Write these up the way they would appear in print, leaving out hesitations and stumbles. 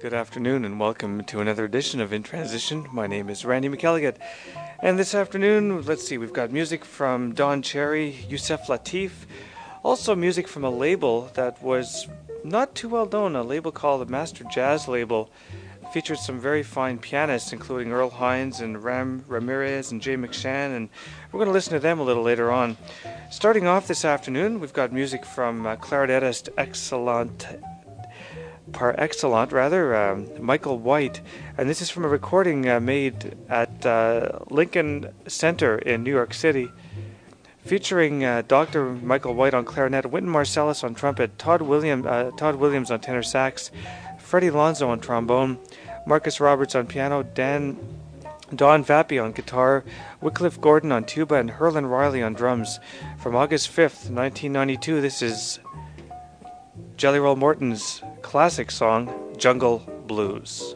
Good afternoon and welcome to another edition of In Transition. My name is Randy McElligott. And this afternoon, let's see, we've got music from Don Cherry, Yusef Lateef, also music from a label that was not too well known, a label called the Master Jazz Label. It featured some very fine pianists, including Earl Hines and Ram Ramirez and Jay McShann, and we're going to listen to them a little later on. Starting off this afternoon, we've got music from clarinetist par excellent, Michael White, and this is from a recording made at Lincoln Center in New York City, featuring Dr. Michael White on clarinet, Wynton Marsalis on trumpet, Todd Williams on tenor sax, Freddie Lonzo on trombone, Marcus Roberts on piano, Don Vappy on guitar, Wycliffe Gordon on tuba, and Herlin Riley on drums. From August 5th, 1992, this is Jelly Roll Morton's classic song, Jungle Blues.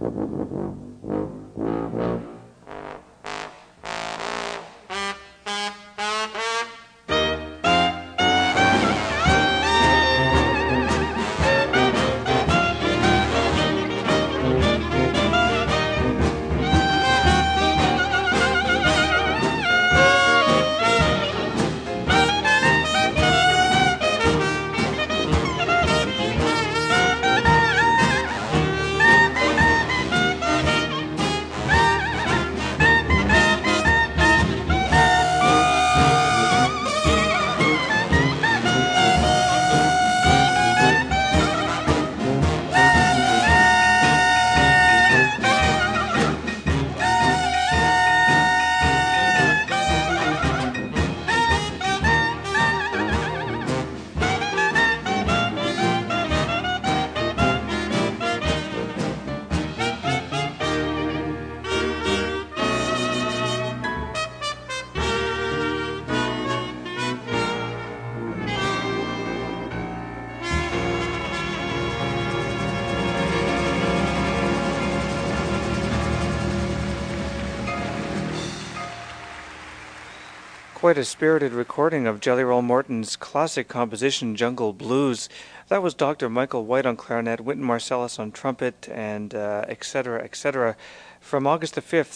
Quite a spirited recording of Jelly Roll Morton's classic composition, Jungle Blues. That was Dr. Michael White on clarinet, Wynton Marsalis on trumpet, and etc., etc. From August the 5th,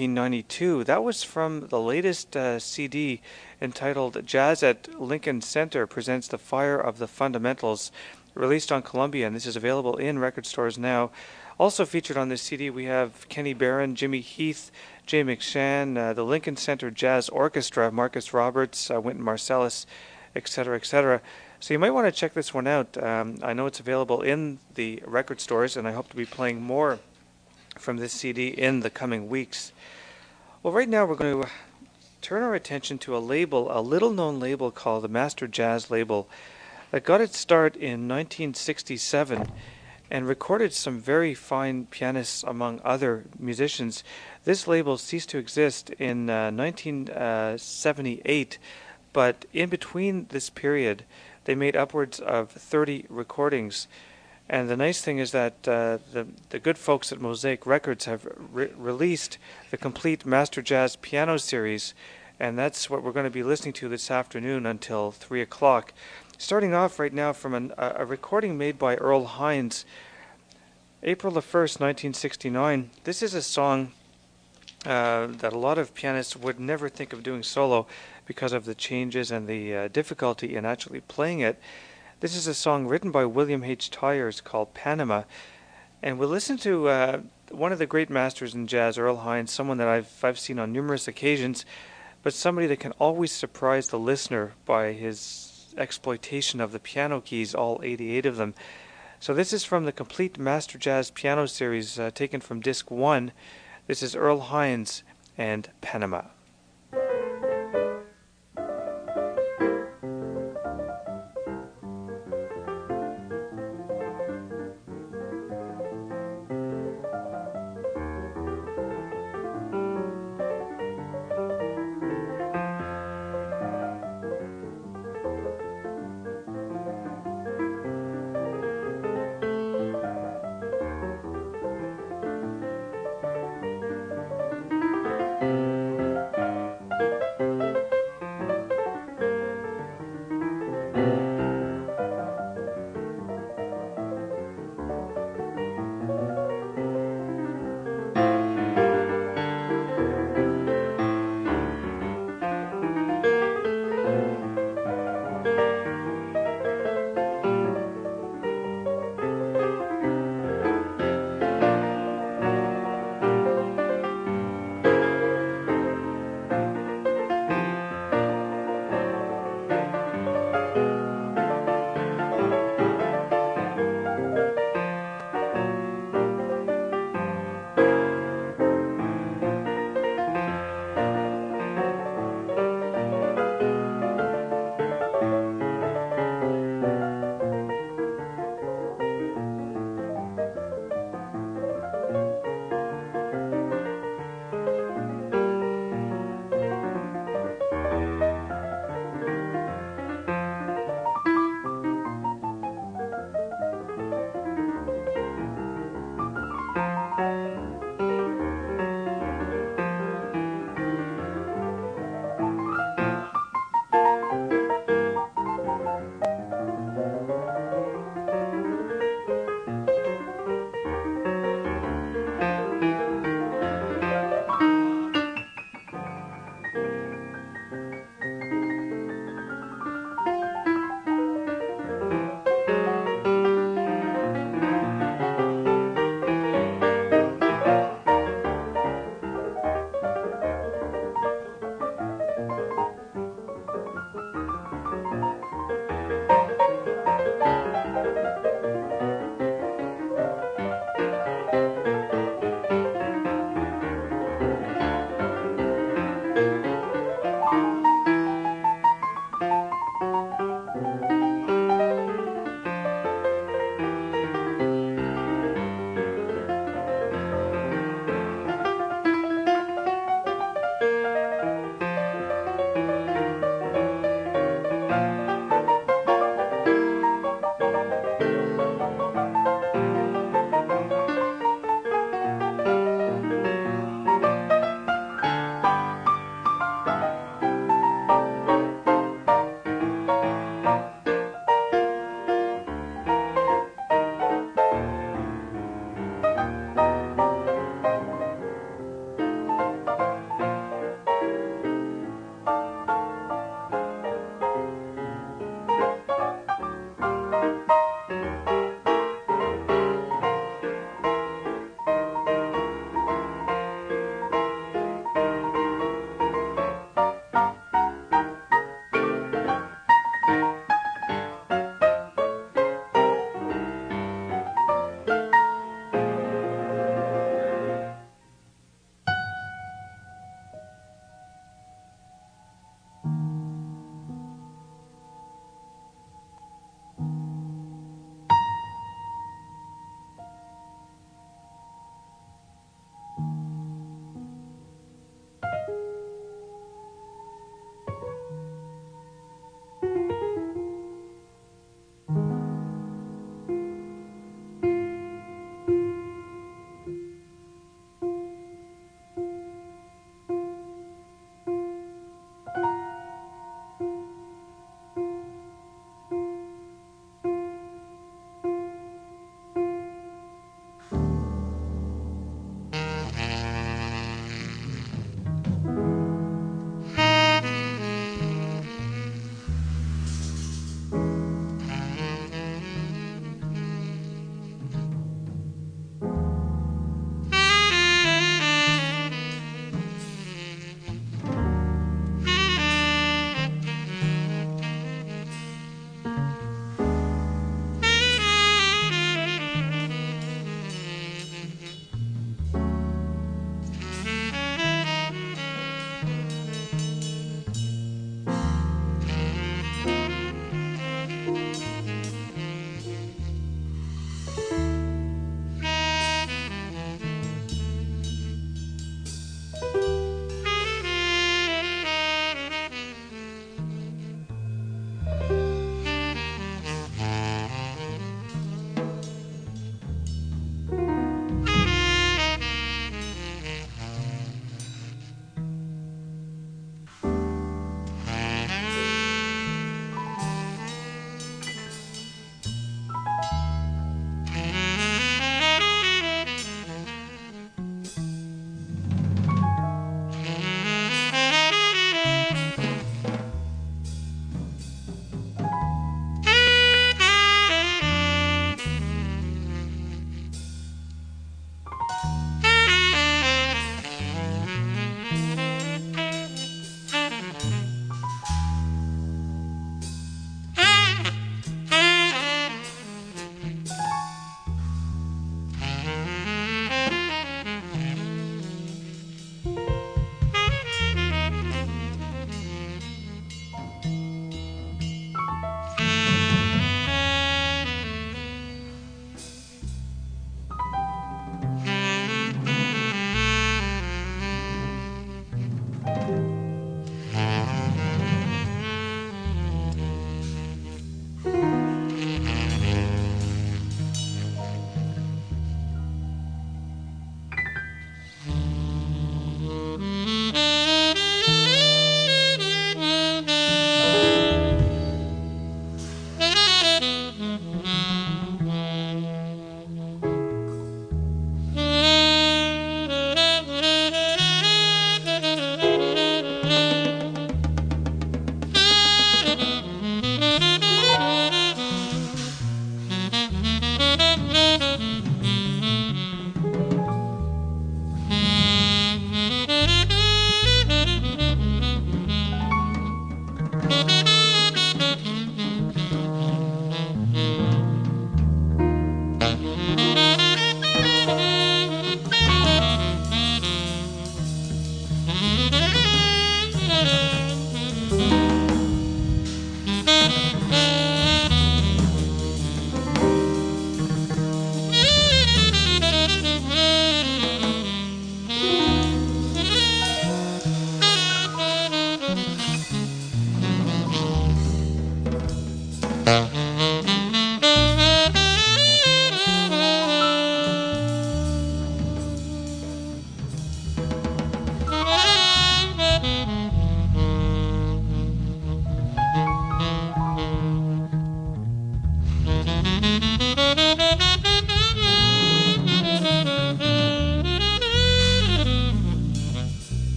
1992. That was from the latest CD entitled Jazz at Lincoln Center Presents the Fire of the Fundamentals, released on Columbia, and this is available in record stores now. Also featured on this CD, we have Kenny Barron, Jimmy Heath, Jay McShann, the Lincoln Center Jazz Orchestra, Marcus Roberts, Wynton Marsalis, etc., etc. So you might want to check this one out. I know it's available in the record stores, and I hope to be playing more from this CD in the coming weeks. Well, right now we're going to turn our attention to a label, a little-known label called the Master Jazz Label, that got its start in 1967 and recorded some very fine pianists among other musicians. This label ceased to exist in 1978, but in between this period, they made upwards of 30 recordings. And the nice thing is that the good folks at Mosaic Records have released the complete Master Jazz Piano Series, and that's what we're going to be listening to this afternoon until 3 o'clock. Starting off right now from a recording made by Earl Hines, April the 1st, 1969. This is a song that a lot of pianists would never think of doing solo because of the changes and the difficulty in actually playing it. This is a song written by William H. Tyers called Panama, and we'll listen to one of the great masters in jazz, Earl Hines, someone that I've seen on numerous occasions, but somebody that can always surprise the listener by his exploitation of the piano keys, all 88 of them. So this is from the complete Master Jazz Piano Series, taken from Disc 1. This is Earl Hines and Panama.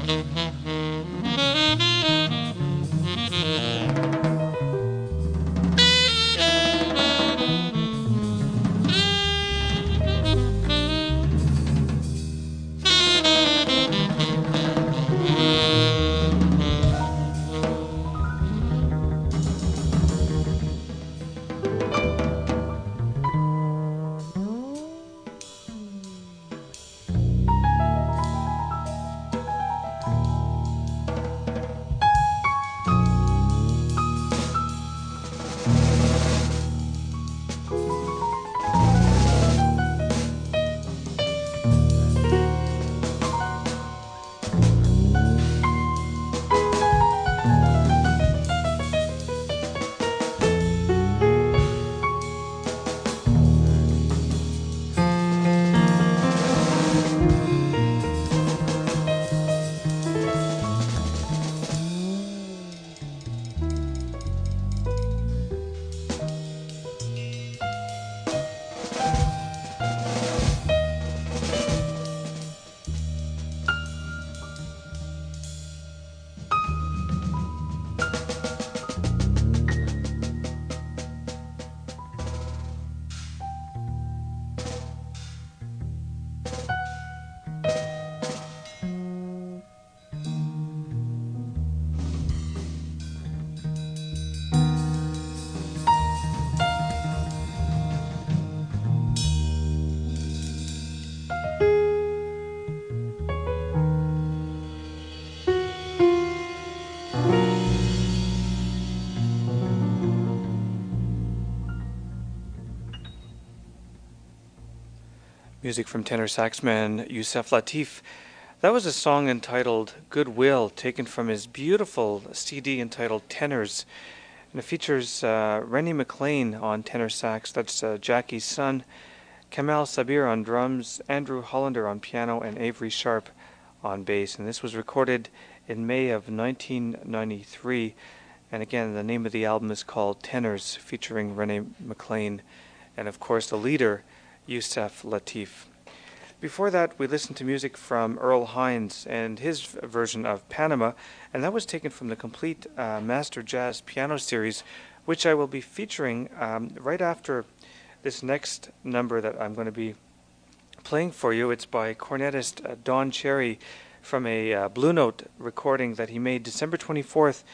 Music from tenor saxman Yusef Lateef. That was a song entitled Goodwill, taken from his beautiful CD entitled Tenors. And it features Rennie McLean on tenor sax, that's Jackie's son, Kamal Sabir on drums, Andrew Hollander on piano, and Avery Sharp on bass. And this was recorded in May of 1993. And again, the name of the album is called Tenors, featuring Rennie McLean, and of course the leader, Yusef Lateef. Before that, we listened to music from Earl Hines and his version of Panama, and that was taken from the complete Master Jazz Piano Series, which I will be featuring right after this next number that I'm going to be playing for you. It's by cornetist Don Cherry from a Blue Note recording that he made December 24th,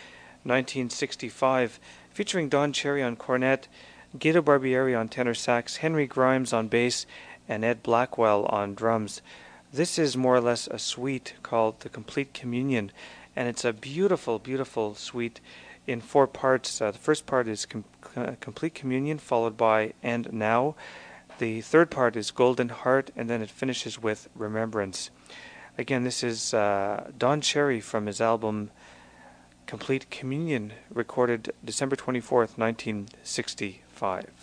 1965, featuring Don Cherry on cornet, Guido Barbieri on tenor sax, Henry Grimes on bass, and Ed Blackwell on drums. This is more or less a suite called The Complete Communion, and it's a beautiful, beautiful suite in 4 parts. The first part is Complete Communion, followed by And Now. The third part is Golden Heart, and then it finishes with Remembrance. Again, this is Don Cherry from his album Complete Communion, recorded December 24th, 1965.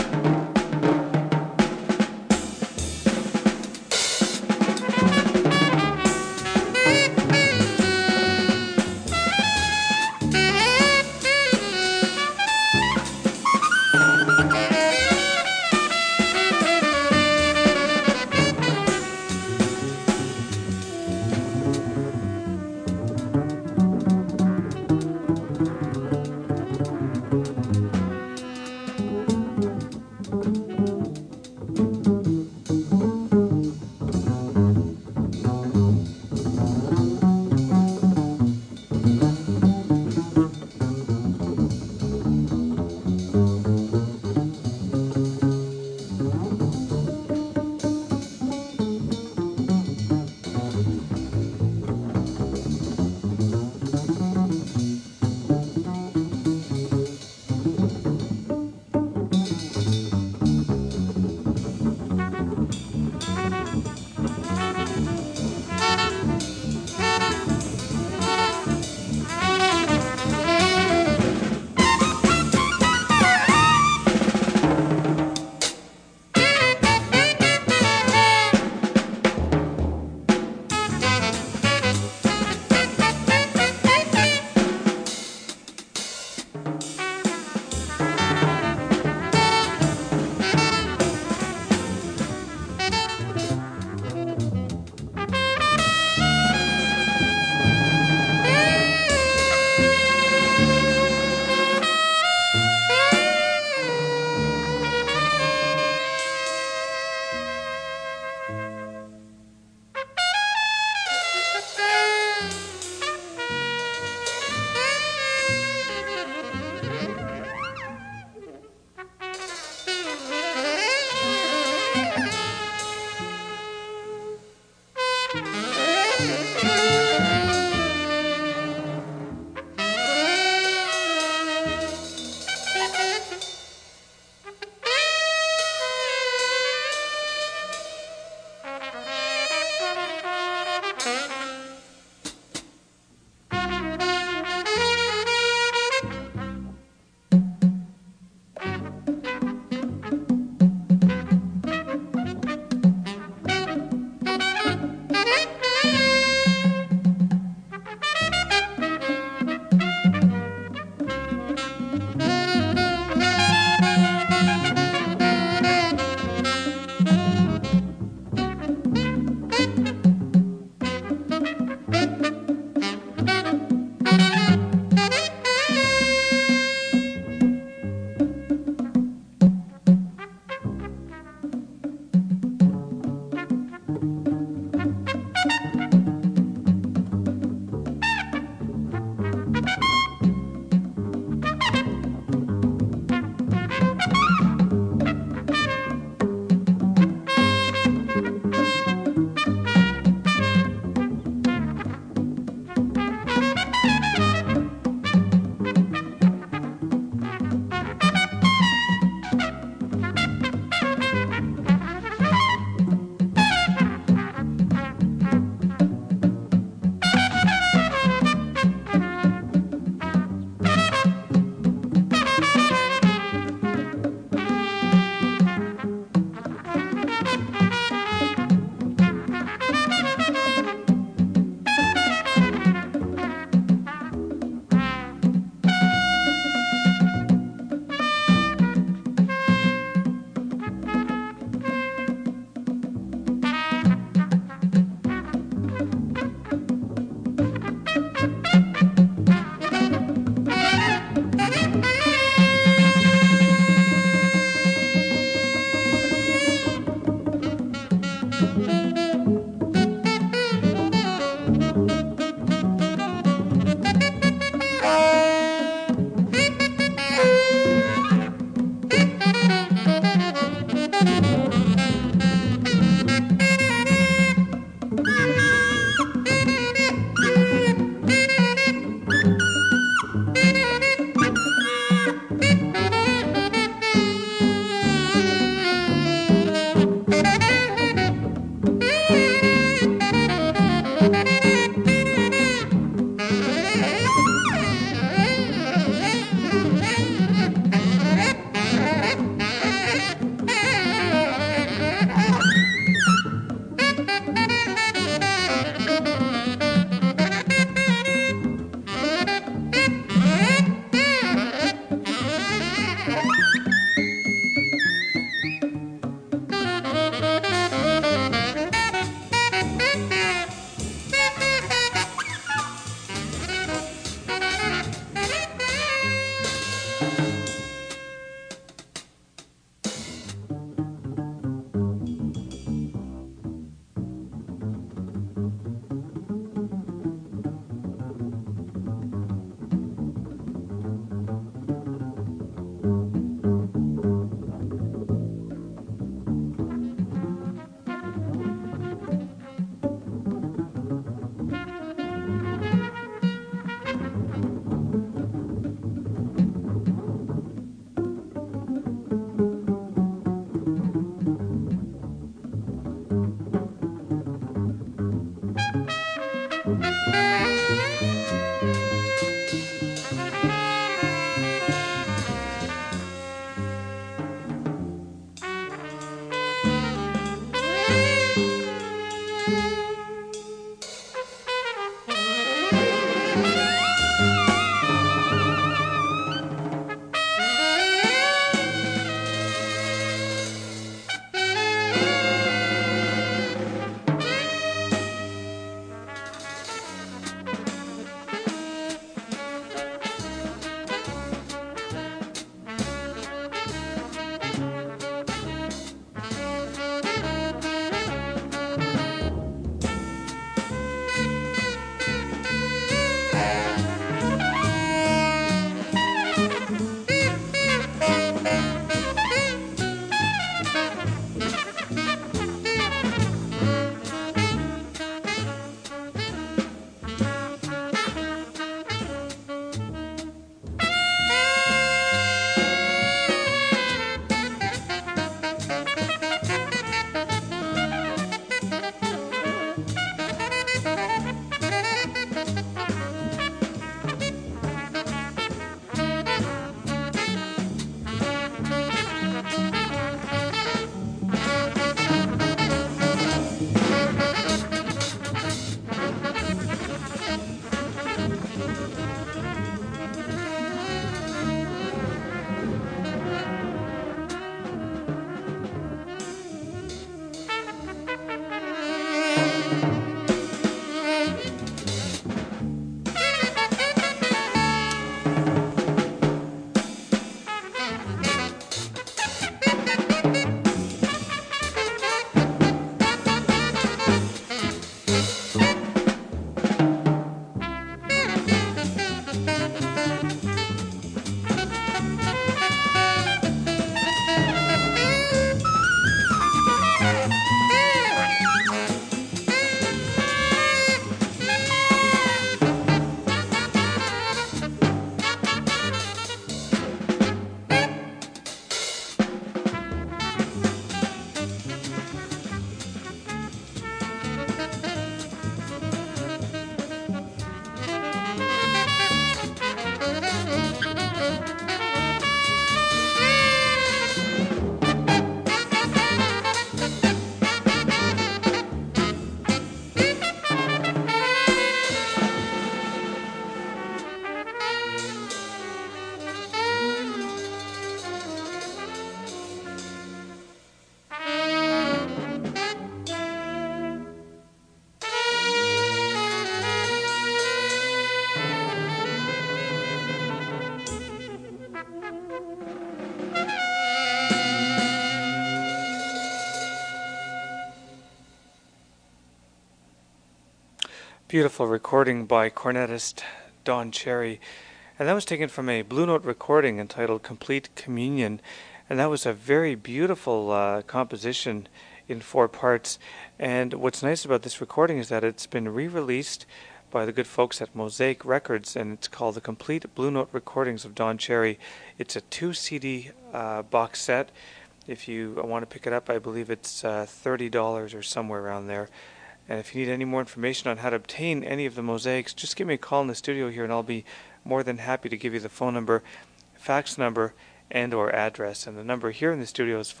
Beautiful recording by cornetist Don Cherry. And that was taken from a Blue Note recording entitled Complete Communion. And that was a very beautiful composition in 4 parts. And what's nice about this recording is that it's been re-released by the good folks at Mosaic Records, and it's called the Complete Blue Note Recordings of Don Cherry. It's a 2 CD box set. If you want to pick it up, I believe it's $30 or somewhere around there. And if you need any more information on how to obtain any of the mosaics, just give me a call in the studio here and I'll be more than happy to give you the phone number, fax number, and or address. And the number here in the studio is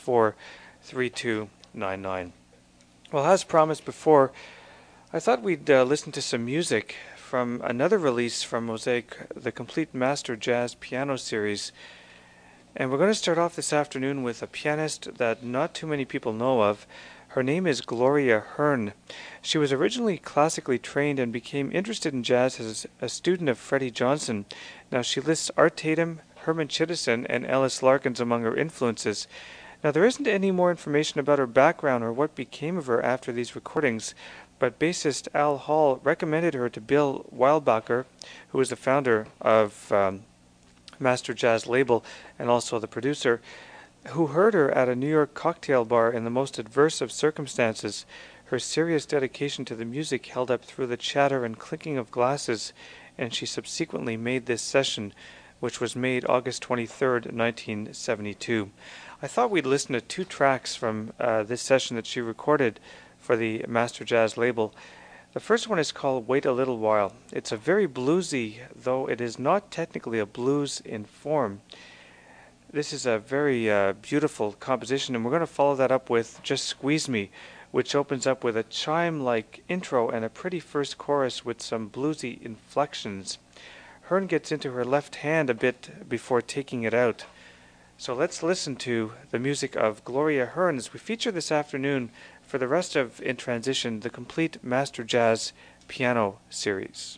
564-3299. Well, as promised before, I thought we'd listen to some music from another release from Mosaic, the Complete Master Jazz Piano Series. And we're going to start off this afternoon with a pianist that not too many people know of. Her name is Gloria Hearn. She was originally classically trained and became interested in jazz as a student of Freddie Johnson. Now she lists Art Tatum, Herman Chittison, and Ellis Larkins among her influences. Now there isn't any more information about her background or what became of her after these recordings, but bassist Al Hall recommended her to Bill Weilbacher, who was the founder of Master Jazz label and also the producer, who heard her at a New York cocktail bar in the most adverse of circumstances. Her serious dedication to the music held up through the chatter and clinking of glasses, and she subsequently made this session, which was made August 23rd, 1972. I thought we'd listen to 2 tracks from this session that she recorded for the Master Jazz label. The first one is called Wait a Little While. It's a very bluesy, though it is not technically a blues in form. This is a very beautiful composition, and we're going to follow that up with Just Squeeze Me, which opens up with a chime-like intro and a pretty first chorus with some bluesy inflections. Hearn gets into her left hand a bit before taking it out. So let's listen to the music of Gloria Hearn as we feature this afternoon for the rest of In Transition, the Complete Master Jazz Piano Series.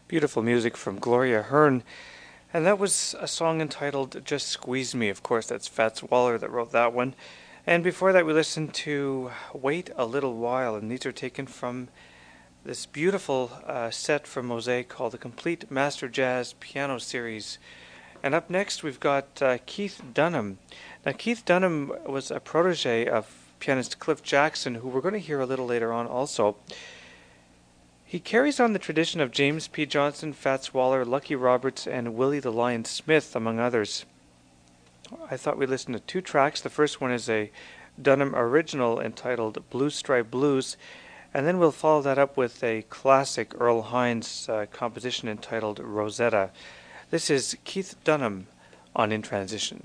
Beautiful music from Gloria Hearn. And that was a song entitled Just Squeeze Me. Of course, that's Fats Waller that wrote that one. And before that, we listened to Wait a Little While. And these are taken from this beautiful set from Mosaic called the Complete Master Jazz Piano Series. And up next, we've got Keith Dunham. Now, Keith Dunham was a protege of pianist Cliff Jackson, who we're going to hear a little later on also. He carries on the tradition of James P. Johnson, Fats Waller, Lucky Roberts, and Willie the Lion Smith, among others. I thought we'd listen to two tracks. The first one is a Dunham original entitled Blue Stripe Blues, and then we'll follow that up with a classic Earl Hines composition entitled Rosetta. This is Keith Dunham on In Transition.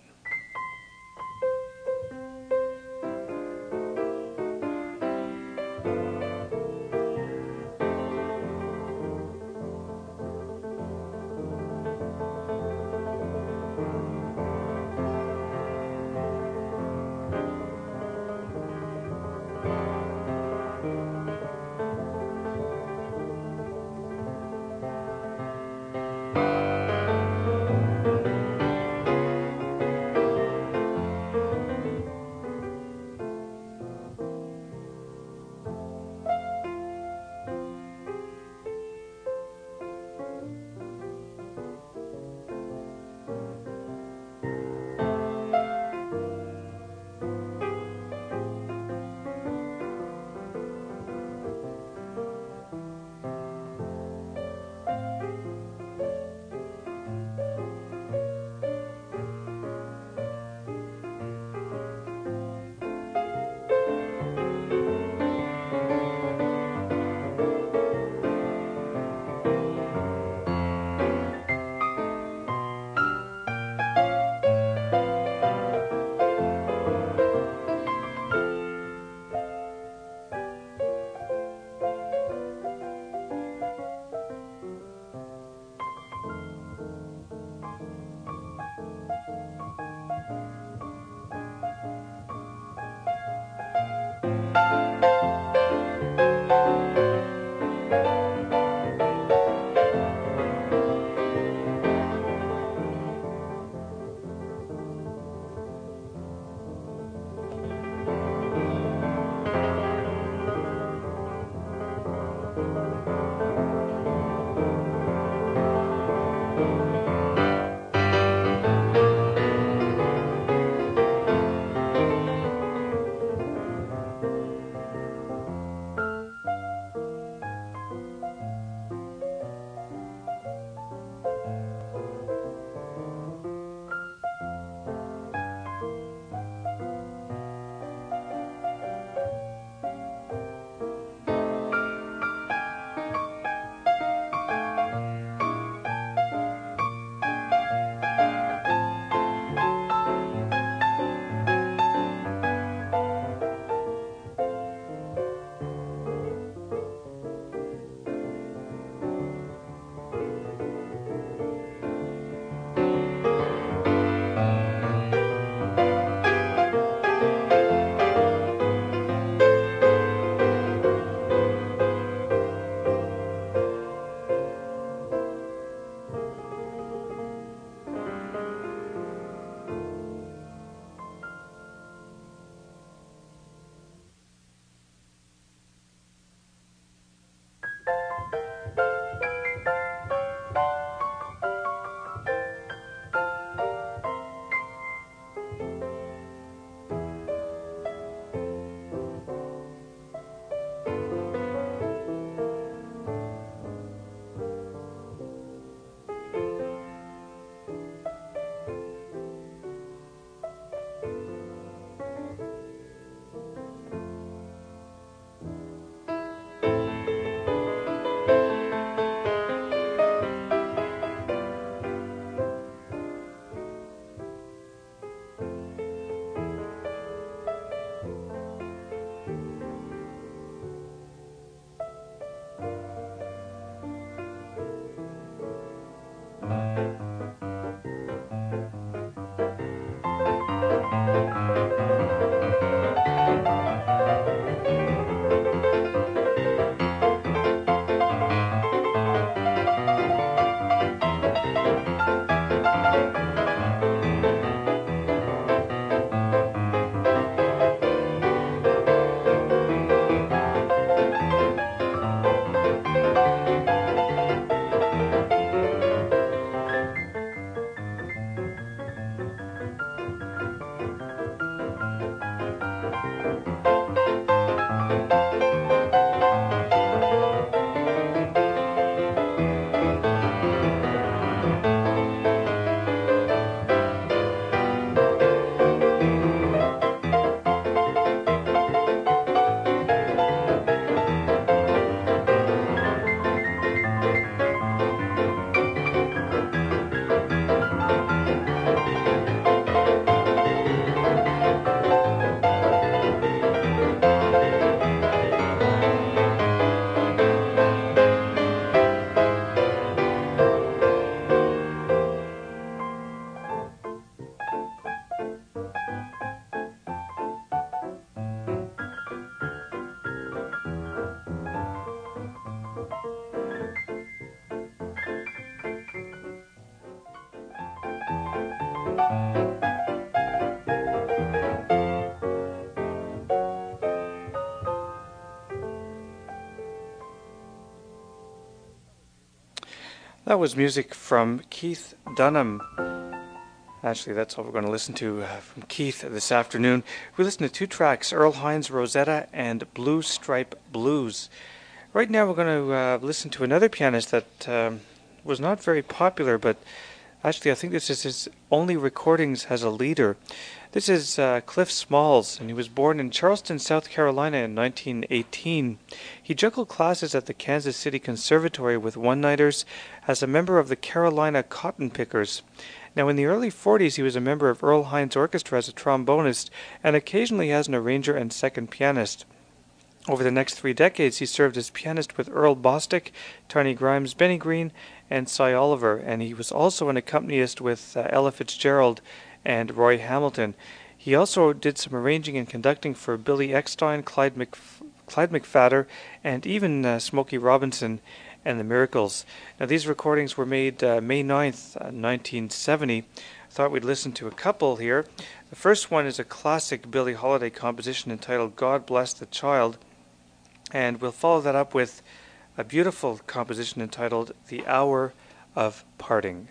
That was music from Keith Dunham. Actually, that's all we're going to listen to from Keith this afternoon. We listened to two tracks, Earl Hines' Rosetta and Blue Stripe Blues. Right now we're going to listen to another pianist that was not very popular, but actually I think this is his only recordings as a leader. This is Cliff Smalls, and he was born in Charleston, South Carolina in 1918. He juggled classes at the Kansas City Conservatory with one-nighters as a member of the Carolina Cotton Pickers. Now, in the early 40s, he was a member of Earl Hines' orchestra as a trombonist, and occasionally as an arranger and second pianist. Over the next 3 decades, he served as pianist with Earl Bostic, Tiny Grimes, Benny Green, and Cy Oliver, and he was also an accompanist with Ella Fitzgerald and Roy Hamilton. He also did some arranging and conducting for Billy Eckstine, Clyde McPhatter, and even Smokey Robinson and the Miracles. Now, these recordings were made May 9th, 1970. I thought we'd listen to a couple here. The first one is a classic Billie Holiday composition entitled God Bless the Child, and we'll follow that up with a beautiful composition entitled The Hour of Parting.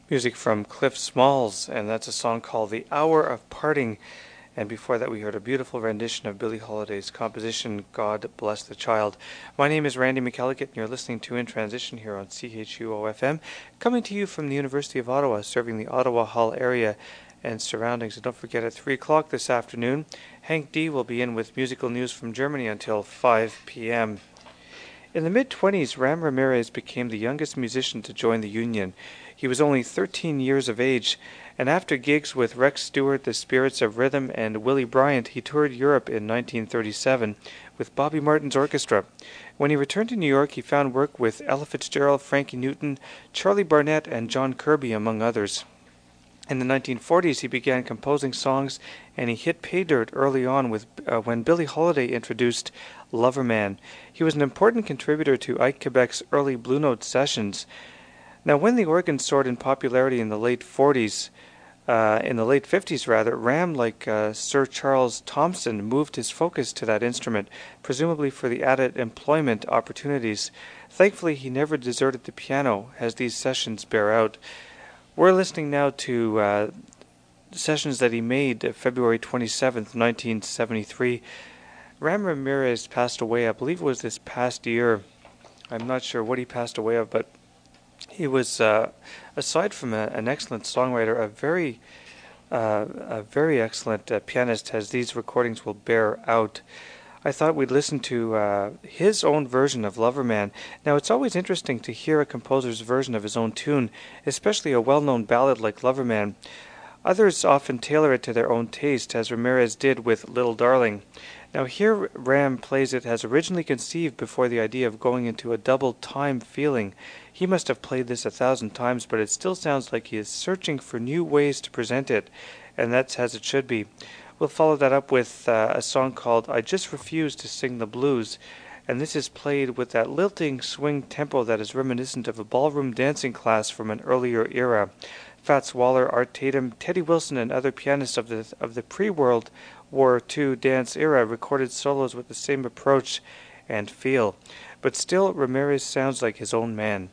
Music from Cliff Smalls, and that's a song called The Hour of Parting. And before that, we heard a beautiful rendition of Billie Holiday's composition, God Bless the Child. My name is Randy McElligott, and you're listening to In Transition here on CHUO-FM, coming to you from the University of Ottawa, serving the Ottawa Hull area and surroundings. And don't forget, at 3 o'clock this afternoon, Hank D. will be in with musical news from Germany until 5 p.m. In the mid-20s, Ram Ramirez became the youngest musician to join the Union. He was only 13 years of age, and after gigs with Rex Stewart, the Spirits of Rhythm, and Willie Bryant, he toured Europe in 1937 with Bobby Martin's orchestra. When he returned to New York, he found work with Ella Fitzgerald, Frankie Newton, Charlie Barnett, and John Kirby, among others. In the 1940s, he began composing songs, and he hit pay dirt early on with when Billie Holiday introduced Loverman. He was an important contributor to Ike Quebec's early Blue Note sessions. Now, when the organ soared in popularity in the late 50s, Ram, like Sir Charles Thompson, moved his focus to that instrument, presumably for the added employment opportunities. Thankfully, he never deserted the piano, as these sessions bear out. We're listening now to sessions that he made February 27th, 1973. Ram Ramirez passed away, I believe it was this past year. I'm not sure what he passed away of, but he was, aside from an excellent songwriter, a very excellent pianist, as these recordings will bear out. I thought we'd listen to his own version of Loverman. Now, it's always interesting to hear a composer's version of his own tune, especially a well-known ballad like Loverman. Others often tailor it to their own taste, as Ramirez did with Little Darling. Now, here Ram plays it as originally conceived before the idea of going into a double time feeling. He must have played this 1,000 times, but it still sounds like he is searching for new ways to present it, and that's as it should be. We'll follow that up with a song called I Just Refuse to Sing the Blues, and this is played with that lilting swing tempo that is reminiscent of a ballroom dancing class from an earlier era. Fats Waller, Art Tatum, Teddy Wilson, and other pianists of the pre-World War II dance era recorded solos with the same approach and feel. But still, Ramirez sounds like his own man.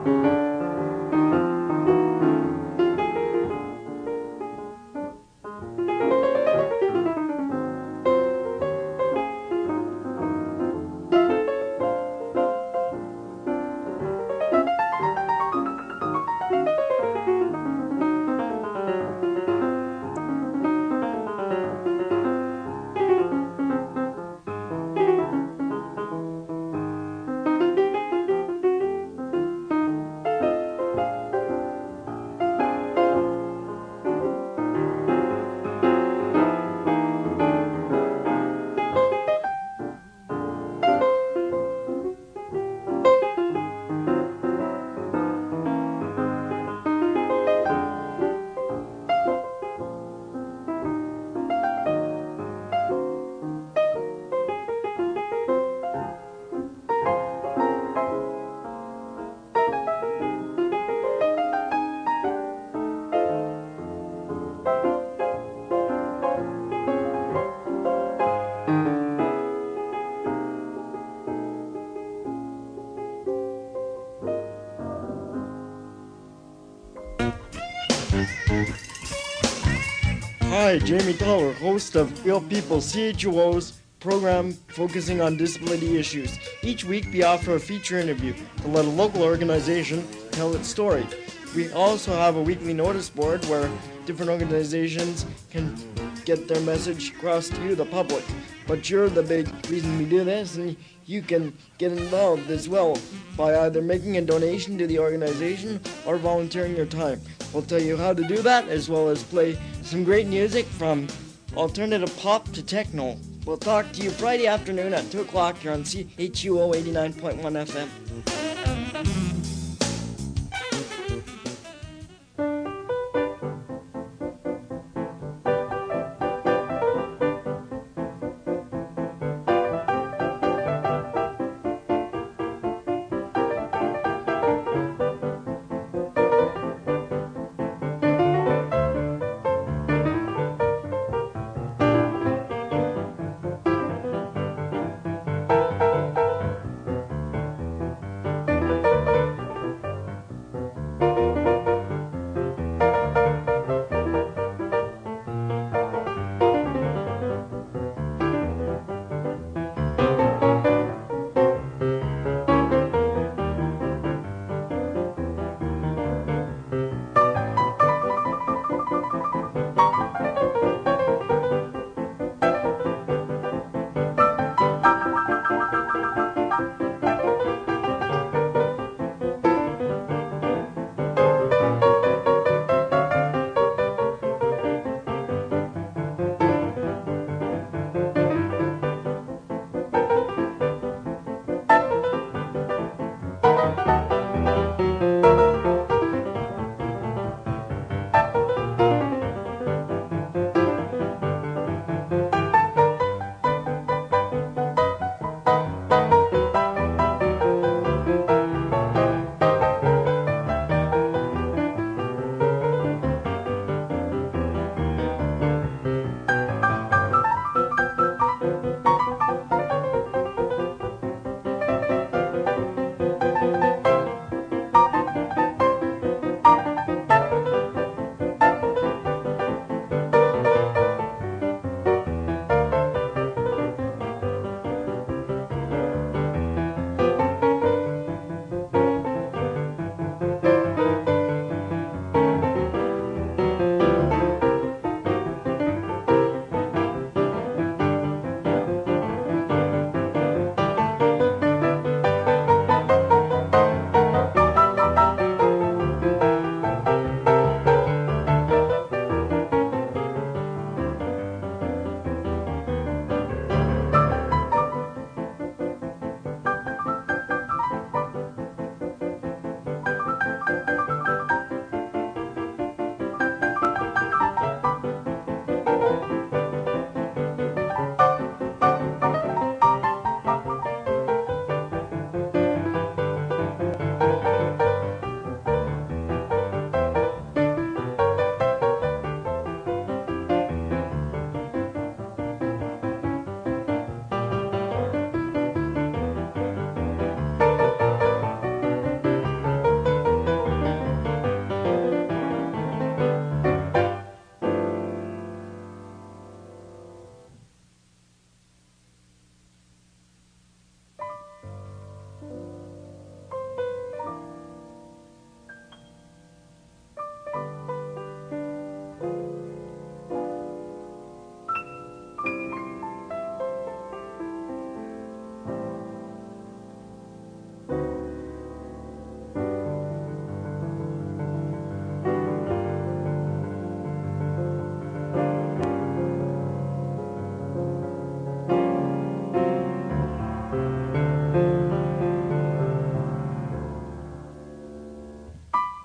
Hi, Jamie Toller, host of Real People CHUO's program focusing on disability issues. Each week we offer a feature interview to let a local organization tell its story. We also have a weekly notice board where different organizations can get their message across to you, the public. But you're the big reason we do this, and you can get involved as well by either making a donation to the organization or volunteering your time. We'll tell you how to do that, as well as play some great music from alternative pop to techno. We'll talk to you Friday afternoon at 2 o'clock here on CHUO 89.1 FM.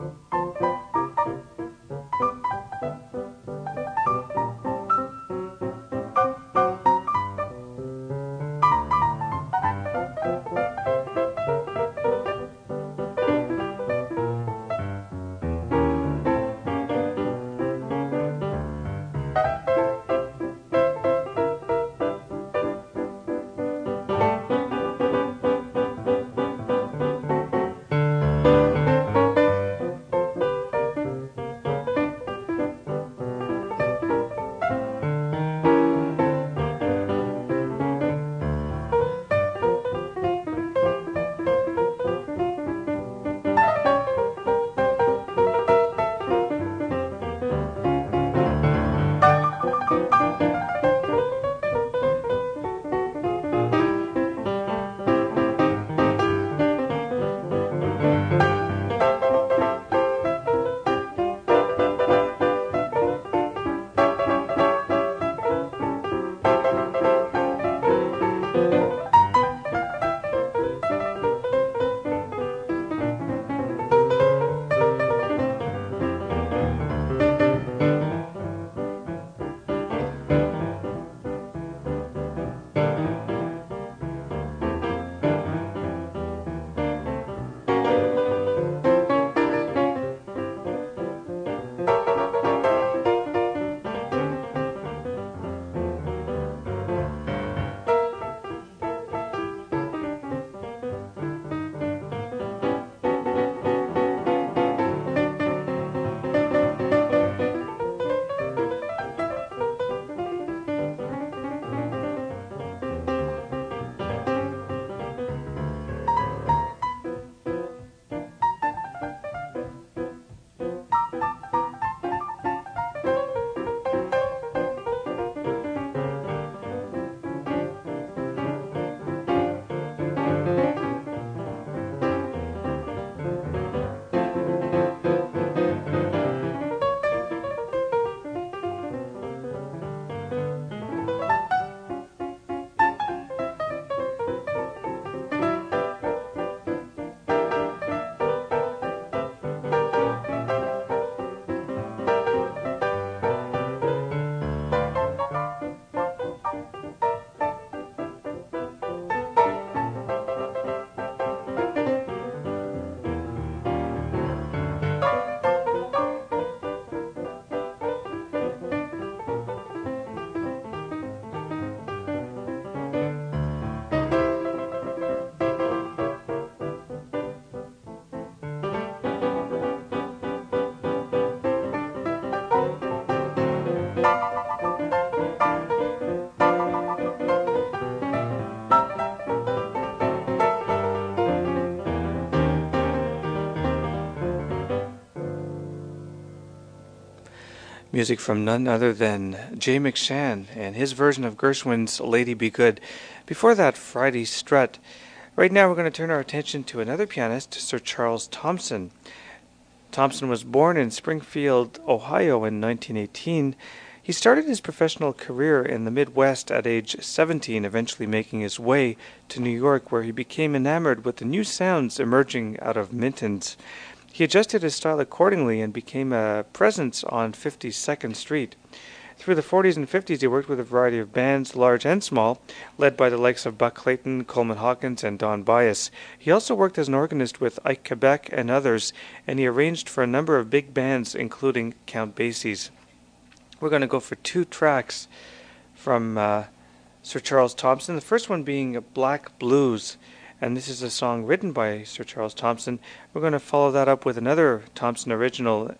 Music from none other than Jay McShann and his version of Gershwin's Lady Be Good. Before that, Friday Strut. Right now we're going to turn our attention to another pianist, Sir Charles Thompson. Thompson was born in Springfield, Ohio in 1918. He started his professional career in the Midwest at age 17, eventually making his way to New York, where he became enamored with the new sounds emerging out of Minton's. He adjusted his style accordingly and became a presence on 52nd Street. Through the 40s and 50s, he worked with a variety of bands, large and small, led by the likes of Buck Clayton, Coleman Hawkins, and Don Byas. He also worked as an organist with Ike Quebec and others, and he arranged for a number of big bands, including Count Basie's. We're going to go for two tracks from Sir Charles Thompson, the first one being Black Blues, and this is a song written by Sir Charles Thompson. We're going to follow that up with another Thompson original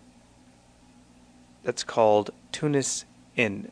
that's called Tunis Inn.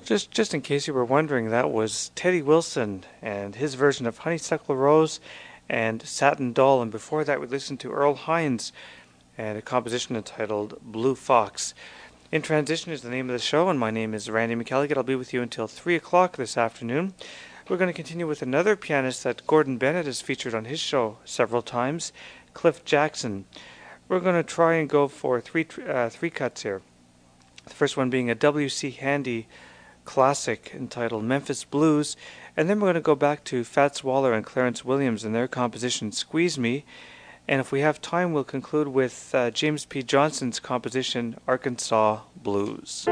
Just in case you were wondering, that was Teddy Wilson and his version of Honeysuckle Rose and Satin Doll. And before that, we listened to Earl Hines and a composition entitled Blue Fox. In Transition is the name of the show, and my name is Randy McElligott. I'll be with you until 3 o'clock this afternoon. We're going to continue with another pianist that Gordon Bennett has featured on his show several times, Cliff Jackson. We're going to try and go for three cuts here. The first one being a W.C. Handy classic entitled Memphis Blues, and then we're going to go back to Fats Waller and Clarence Williams and their composition Squeeze Me, and if we have time we'll conclude with James P. Johnson's composition Arkansas Blues.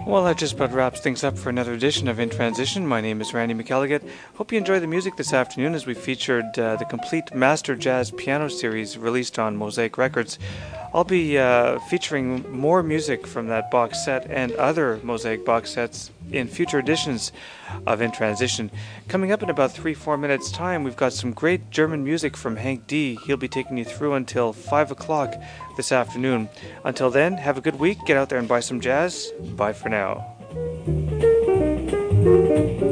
Well, that just about wraps things up for another edition of In Transition. My name is Randy McElligott. Hope you enjoy the music this afternoon as we featured the complete Master Jazz Piano series released on Mosaic Records. I'll be featuring more music from that box set and other Mosaic box sets in future editions of In Transition. Coming up in about 3-4 minutes' time, we've got some great German music from Hank D. He'll be taking you through until 5 o'clock this afternoon. Until then, have a good week. Get out there and buy some jazz. Bye for now.